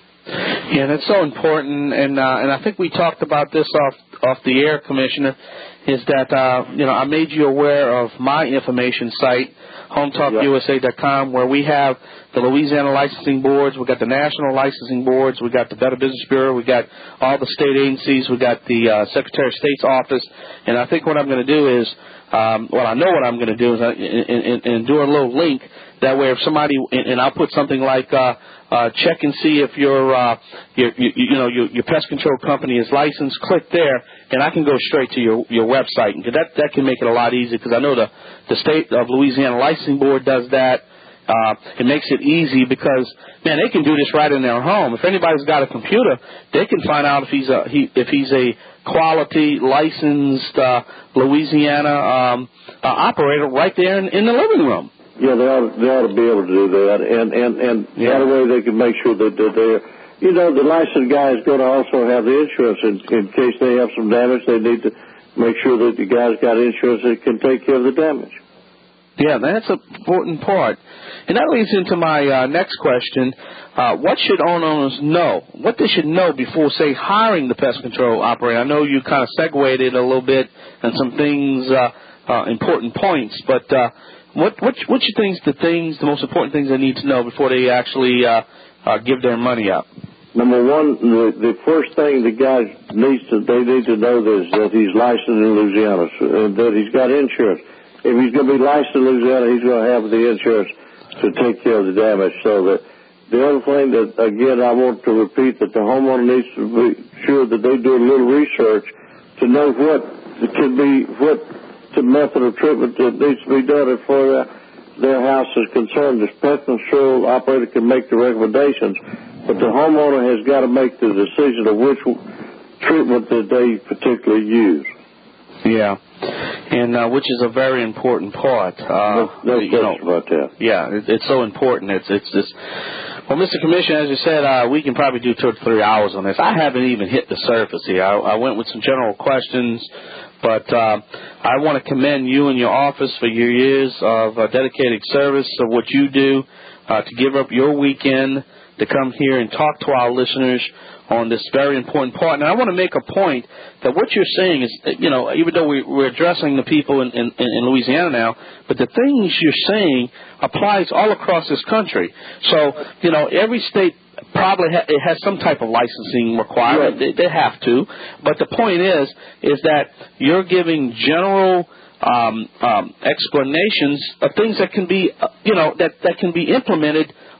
Yeah, that's so important, and uh, and I think we talked about this off off the air, Commissioner, is that, uh, you know, I made you aware of my information site, home talk U S A dot com, where we have the Louisiana licensing boards, we got the national licensing boards, we got the Better Business Bureau, we got all the state agencies, we got the uh, Secretary of State's office, and I think what I'm going to do is, um, well, I know what I'm going to do is, uh, and, and, and do a little link. That way, if somebody, and, and I'll put something like, uh, uh, check and see if your, uh, your, you, you know, your, your pest control company is licensed. Click there, and I can go straight to your your website, and that that can make it a lot easier because I know the the state of Louisiana licensing board does that. Uh, it makes it easy because, man, they can do this right in their home. If anybody's got a computer, they can find out if he's a he, if he's a quality licensed uh, Louisiana um, uh, operator right there in, in the living room. Yeah, they ought, they ought to be able to do that, and and and yeah. that way they can make sure that they're, you know, the licensed guy is going to also have the insurance in, in case they have some damage. They need to make sure that the guy's got insurance that can take care of the damage. Yeah, that's an important part. And that leads into my uh, next question. Uh, what should owners know? What they should know before, say, hiring the pest control operator? I know you kind of segued it a little bit and some things, uh, uh, important points, but uh, what, what, what you think is the things, the most important things they need to know before they actually uh, uh, give their money up? Number one, the, the first thing the guy needs to, they need to know is that he's licensed in Louisiana, and that he's got insurance. If he's going to be licensed in Louisiana, he's going to have the insurance to take care of the damage. So that the other thing that, again, I want to repeat, that the homeowner needs to be sure that they do a little research to know what can be, what the method of treatment that needs to be done as far as their house is concerned. The pest control operator can make the recommendations, but the homeowner has got to make the decision of which treatment that they particularly use. Yeah, and uh, which is a very important part. Uh, no no you question know, about that. Yeah, it, it's so important. It's it's this. Well, Mister Commissioner, as you said, uh, we can probably do two or three hours on this. I haven't even hit the surface here. I, I went with some general questions, but uh, I want to commend you and your office for your years of uh, dedicated service of what you do uh, to give up your weekend to come here and talk to our listeners on this very important part. And I want to make a point that what you're saying is, you know, even though we, we're addressing the people in, in, in Louisiana now, but the things you're saying applies all across this country. So, you know, every state probably ha- it has some type of licensing requirement. Right. They, they have to. But the point is, is that you're giving general um, um, explanations of things that can be, uh, you know, that, that can be implemented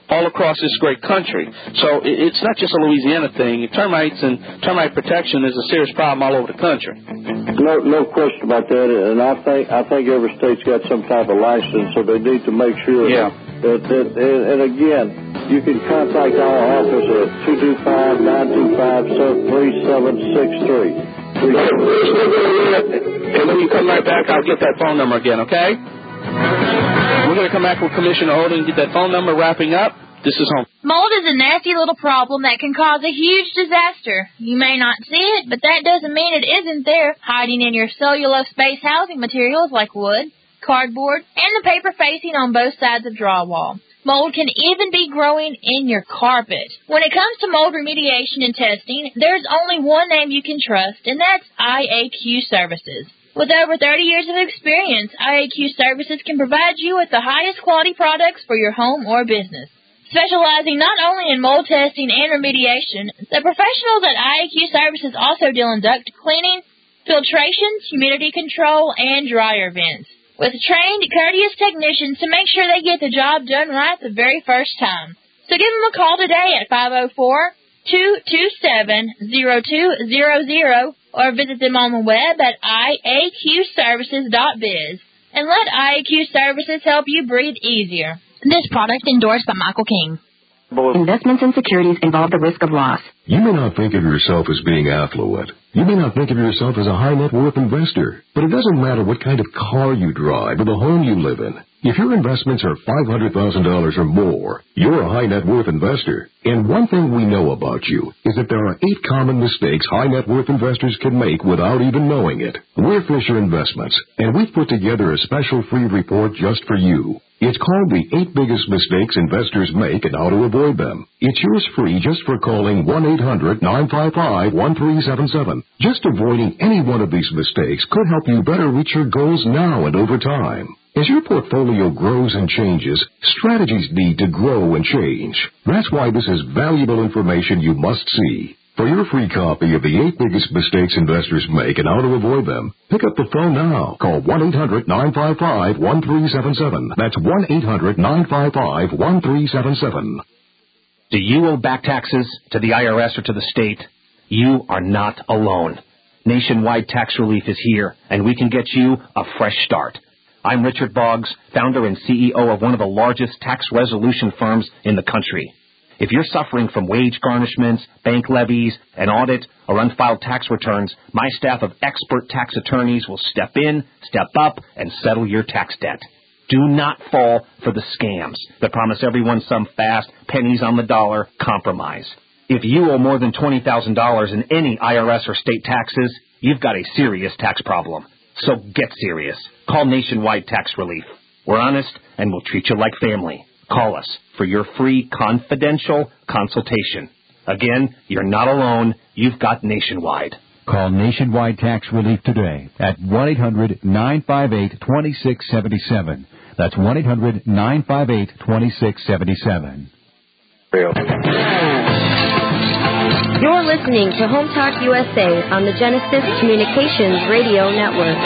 all across this great country. So it's not just a Louisiana thing. Termites and termite protection is a serious problem all over the country. No, no question about that. And I think I think every state's got some type of license, so they need to make sure. Yeah. That, that, and, and again, you can contact our office at two two five, nine two five, three seven six three. And when you come right back, I'll get that phone number again, okay? We're going to come back with Commissioner Odom and get that phone number wrapping up. This is Home. Mold is a nasty little problem that can cause a huge disaster. You may not see it, but that doesn't mean it isn't there, hiding in your cellulose-based housing materials like wood, cardboard, and the paper facing on both sides of drywall. Mold can even be growing in your carpet. When it comes to mold remediation and testing, there's only one name you can trust, and that's I A Q Services. With over thirty years of experience, I A Q Services can provide you with the highest quality products for your home or business. Specializing not only in mold testing and remediation, the professionals at I A Q Services also deal in duct cleaning, filtrations, humidity control, and dryer vents, with trained, courteous technicians to make sure they get the job done right the very first time. So give them a call today at five oh four, two two seven, oh two hundred or visit them on the web at I A Q services dot biz and let I A Q Services help you breathe easier. This product endorsed by Michael King. Investments in securities involve the risk of loss. You may not think of yourself as being affluent. You may not think of yourself as a high net worth investor. But it doesn't matter what kind of car you drive or the home you live in. If your investments are five hundred thousand dollars or more, you're a high net worth investor. And one thing we know about you is that there are eight common mistakes high net worth investors can make without even knowing it. We're Fisher Investments, and we've put together a special free report just for you. It's called The Eight Biggest Mistakes Investors Make and How to Avoid Them. It's yours free just for calling one eight hundred, nine five five, one three seven seven. Just avoiding any one of these mistakes could help you better reach your goals now and over time. As your portfolio grows and changes, strategies need to grow and change. That's why this is valuable information you must see. For your free copy of The Eight Biggest Mistakes Investors Make and How to Avoid Them, pick up the phone now. Call one eight hundred, nine five five, one three seven seven. That's one eight hundred, nine five five, one three seven seven. Do you owe back taxes to the I R S or to the state? You are not alone. Nationwide Tax Relief is here, and we can get you a fresh start. I'm Richard Boggs, founder and C E O of one of the largest tax resolution firms in the country. If you're suffering from wage garnishments, bank levies, an audit, or unfiled tax returns, my staff of expert tax attorneys will step in, step up, and settle your tax debt. Do not fall for the scams that promise everyone some fast, pennies on the dollar compromise. If you owe more than twenty thousand dollars in any I R S or state taxes, you've got a serious tax problem. So get serious. Call Nationwide Tax Relief. We're honest, and we'll treat you like family. Call us for your free confidential consultation. Again, you're not alone. You've got Nationwide. Call Nationwide Tax Relief today at one eight hundred, nine five eight, two six seven seven. That's one eight hundred, nine five eight, two six seven seven. You're listening to Home Talk U S A on the Genesis Communications Radio Network.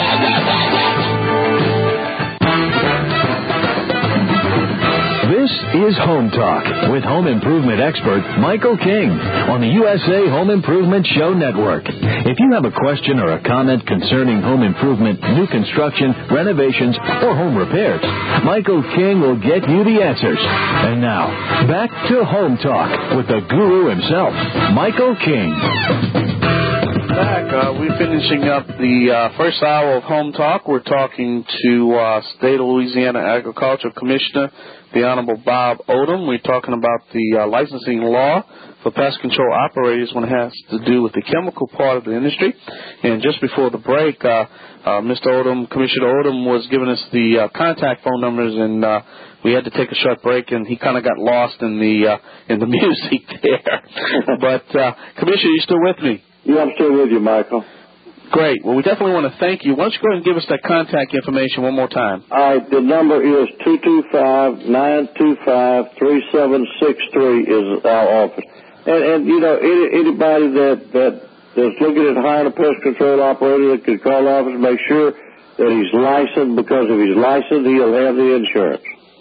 This is Home Talk with home improvement expert Michael King on the U S A Home Improvement Show Network. If you have a question or a comment concerning home improvement, new construction, renovations, or home repairs, Michael King will get you the answers. And now, back to Home Talk with the guru himself, Michael King. Back, uh, we're finishing up the uh, first hour of Home Talk. We're talking to uh, State of Louisiana Agricultural Commissioner, the Honorable Bob Odom. We're talking about the uh, licensing law for pest control operators when it has to do with the chemical part of the industry. And just before the break, uh, uh, Mister Odom, Commissioner Odom, was giving us the uh, contact phone numbers, and uh, we had to take a short break, and he kind of got lost in the uh, in the music there. But uh, Commissioner, you still with me? Yeah, I'm still with you, Michael. Great. Well, we definitely want to thank you. Why don't you go ahead and give us that contact information one more time? All right. The number is two two five, nine two five, three seven six three is our office. And, and you know, any, anybody that, that that's looking at hiring a pest control operator that could call the office, make sure that he's licensed, because if he's licensed, he'll have the insurance.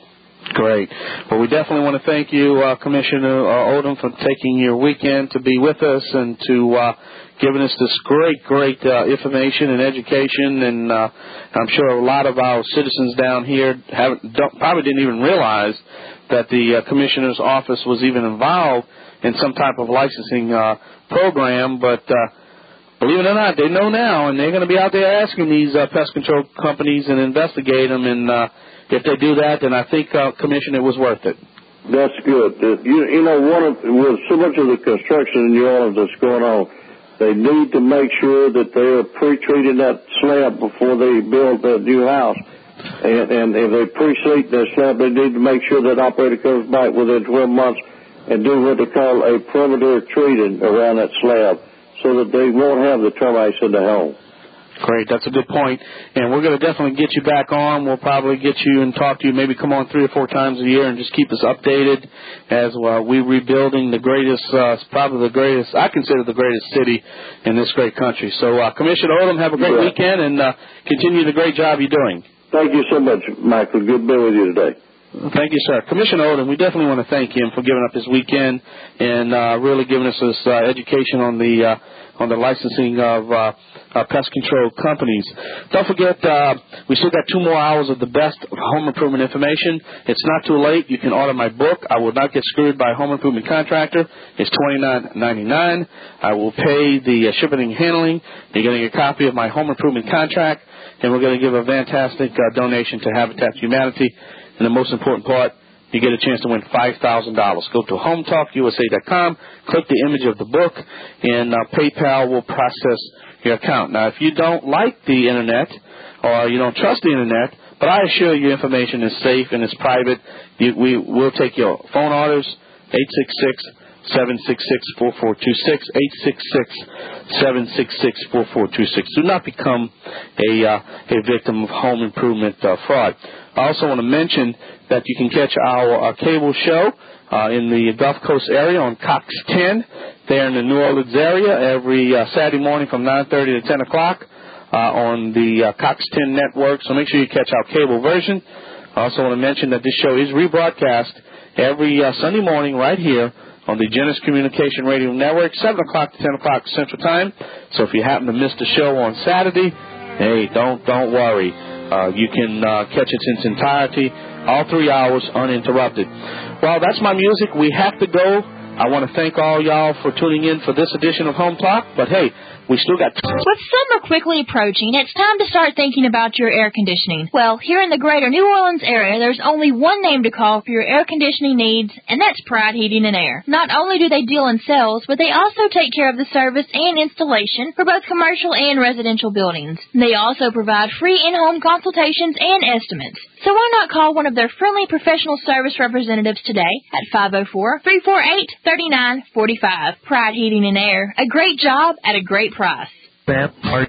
Great. Well, we definitely want to thank you, uh, Commissioner uh, Odom, for taking your weekend to be with us and to uh, giving us this great, great uh, information and education. And uh, I'm sure a lot of our citizens down here haven't, don't, probably didn't even realize that the uh, Commissioner's office was even involved in some type of licensing uh, program. But uh, believe it or not, they know now, and they're going to be out there asking these uh, pest control companies and investigate them. And uh, if they do that, then I think, uh, Commissioner, it was worth it. That's good. Uh, you, you know, one of, with so much of the construction in New Orleans that's going on, they need to make sure that they are pre-treating that slab before they build that new house. And, and if they pre-treat that slab, they need to make sure that operator comes back within twelve months and do what they call a perimeter treating around that slab so that they won't have the termites in the home. Great. That's a good point. And we're going to definitely get you back on. We'll probably get you and talk to you, maybe come on three or four times a year and just keep us updated as uh, we're rebuilding the greatest, uh, probably the greatest, I consider the greatest city in this great country. So, uh, Commissioner Odom, have a great yeah. weekend and uh, continue the great job you're doing. Thank you so much, Michael. Good being with you today. Thank you, sir. Commissioner Odom, we definitely want to thank him for giving up his weekend and uh, really giving us this uh, education on the uh, on the licensing of uh, uh, pest control companies. Don't forget, uh, we still got two more hours of the best of home improvement information. It's not too late. You can order my book, I Will Not Get Screwed by a Home Improvement Contractor. It's twenty-nine ninety-nine. I will pay the uh, shipping and handling. You're getting a copy of my home improvement contract, and we're going to give a fantastic uh, donation to Habitat for Humanity. And the most important part, you get a chance to win five thousand dollars. Go to home talk U S A dot com, click the image of the book, and uh, PayPal will process your account. Now, if you don't like the Internet or you don't trust the Internet, but I assure you information is safe and it's private, you, we will take your phone orders, eight six six, seven six six, four four two six, eight six six, seven six six, four four two six. Do not become a, uh, a victim of home improvement uh, fraud. I also want to mention that you can catch our uh, cable show uh, in the Gulf Coast area on Cox ten there in the New Orleans area every uh, Saturday morning from nine thirty to ten o'clock uh, on the uh, Cox ten network. So make sure you catch our cable version. I also want to mention that this show is rebroadcast every uh, Sunday morning right here on the Genesis Communication Radio Network, seven o'clock to ten o'clock Central Time. So if you happen to miss the show on Saturday, hey, don't don't worry. Uh, you can uh, catch it in its entirety, all three hours uninterrupted. Well, that's my music. We have to go. I want to thank all y'all for tuning in for this edition of Home Talk. But, hey, we still got... With summer quickly approaching, it's time to start thinking about your air conditioning. Well, here in the greater New Orleans area, there's only one name to call for your air conditioning needs, and that's Pride Heating and Air. Not only do they deal in sales, but they also take care of the service and installation for both commercial and residential buildings. They also provide free in-home consultations and estimates. So why not call one of their friendly professional service representatives today at five oh four, three four eight, three nine four five. Pride Heating and Air. A great job at a great price.